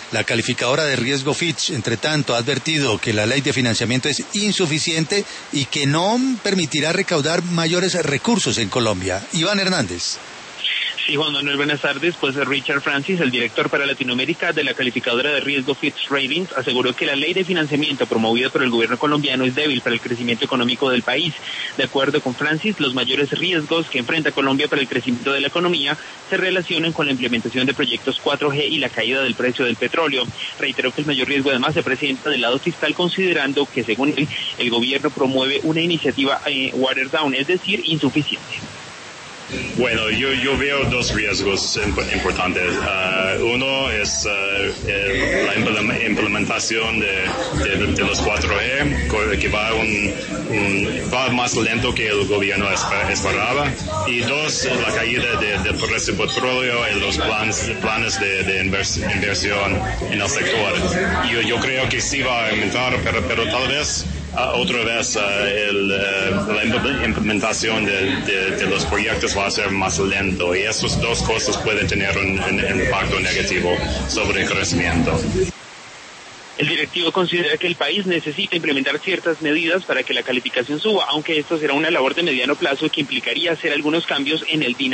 La calificadora de riesgo Fitch, entre tanto, ha advertido que la ley de financiamiento es insuficiente y que no permitirá recaudar mayores recursos en Colombia. Iván Hernández. Sí, Juan Manuel, buenas tardes. Pues Richard Francis, el director para Latinoamérica de la calificadora de riesgo Fitch Ratings, aseguró que la ley de financiamiento promovida por el gobierno colombiano es débil para el crecimiento económico del país. De acuerdo con Francis, los mayores riesgos que enfrenta Colombia para el crecimiento de la economía se relacionan con la implementación de proyectos 4G y la caída del precio del petróleo. Reiteró que el mayor riesgo además se presenta del lado fiscal, considerando que, según él, el gobierno promueve una iniciativa watered down, es decir, insuficiente. Bueno, yo veo dos riesgos importantes. Uno es la implementación de los 4G, que va más lento que el gobierno esperaba. Y dos, la caída del precio del petróleo y los planes de inversión en el sector. Yo creo que sí va a aumentar, pero tal vez otra vez la implementación de los proyectos va a ser más lento, y esas dos cosas pueden tener un impacto negativo sobre el crecimiento. El directivo considera que el país necesita implementar ciertas medidas para que la calificación suba, aunque esto será una labor de mediano plazo que implicaría hacer algunos cambios en el dinámico